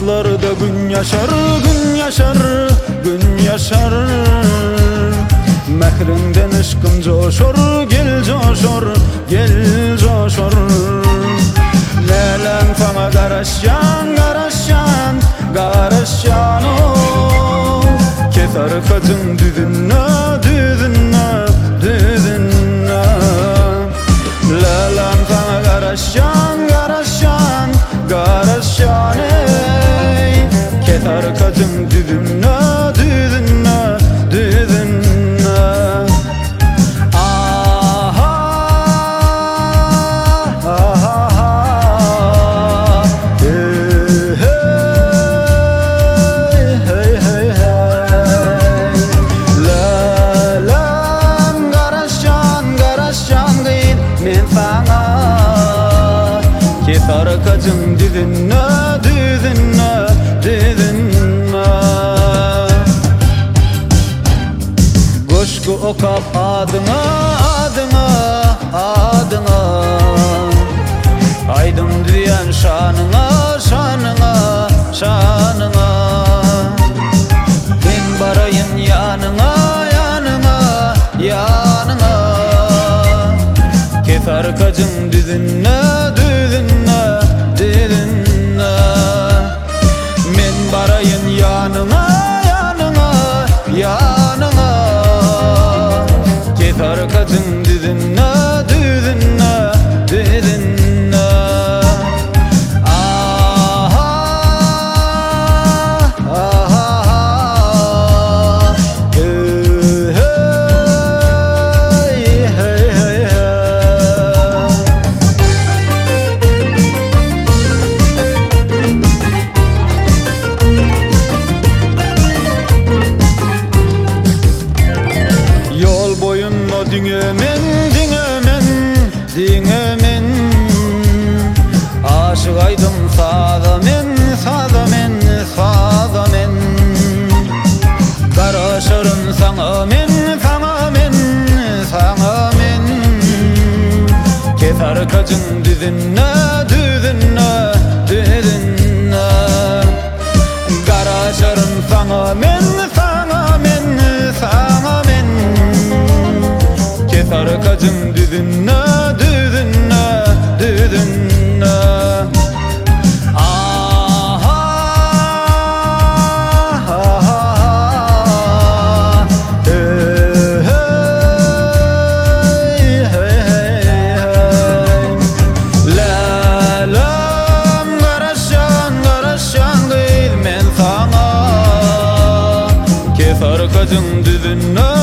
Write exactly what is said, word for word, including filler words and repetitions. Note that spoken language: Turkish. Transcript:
Yıldızlarda gün yaşar, gün yaşar, gün yaşar. Mehrinden ışkım coşur, gel coşur, gel coşur. Lelen sana garaşyan, garaşyan, garaşyan o. Ketar kadın düdünne, düdünne, düdünne. Lelen sana garaşyan, garaşyan, garaşyan ey. Ketar kadın düdünne, düdünne, düdünne. Ketar kadın düdünne, düdünne, düdünne. Coşku okap adına, adına, adına. Aydın diyen şanına, şanına, şanına. Ben barayım yanına, yanına, yanına. Ketar kadın düdünne, düdünne, düdünne. Men barayın yanına, yanına, yanına. Ketar kadın düdünne, düdünne, düdünne. Aha, aha, hey, hey, hey, hey, hey. Yol boyunla dingemen, dingemen, dingemen. Aşık aydım sağda men, sağda men, sağda men. Karaşırın sana men, sana men, sana men. Ketar kadın düdünne, düdünne, düdünne. Karaşırın sana men, sana men, sana men. Ketar kadın düdünne, düdünne, düdünne. Aha, aha, hey, hey, hey, hey. Lelem garaşan, garaşan değil men sana. Ketar kadın düdünne,